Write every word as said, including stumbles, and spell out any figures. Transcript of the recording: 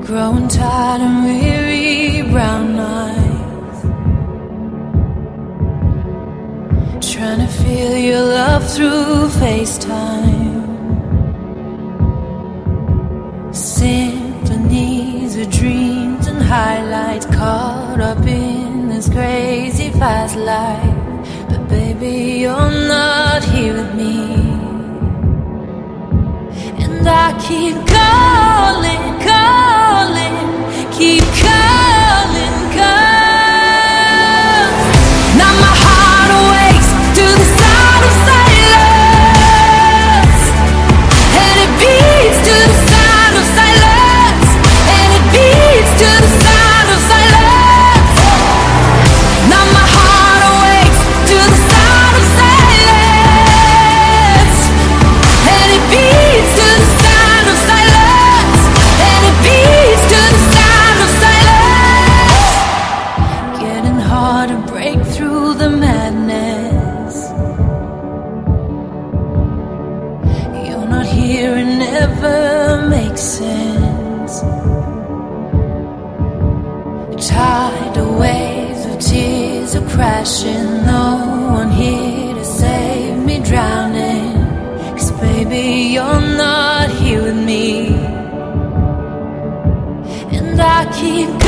growing tired and weary, brown eyes, trying to feel your love through FaceTime. Symphonies of dreams and highlights, caught up in this crazy fast life. But baby, you're not here with me, and I keep calling, calling, keep calling, 'cause now my heart awakes to the sound of silence, and it beats to the sound of silence, and it beats to the sound of silence. Now my heart awakes to the sound of silence, and it beats to the sound of silence, and it beats to the sound of silence. Getting hard to break through the madness. You're not here, it never makes sense. Tidal waves of tears are crashing, no one here to save me drowning. 'Cause baby, you're not here with me, and I keep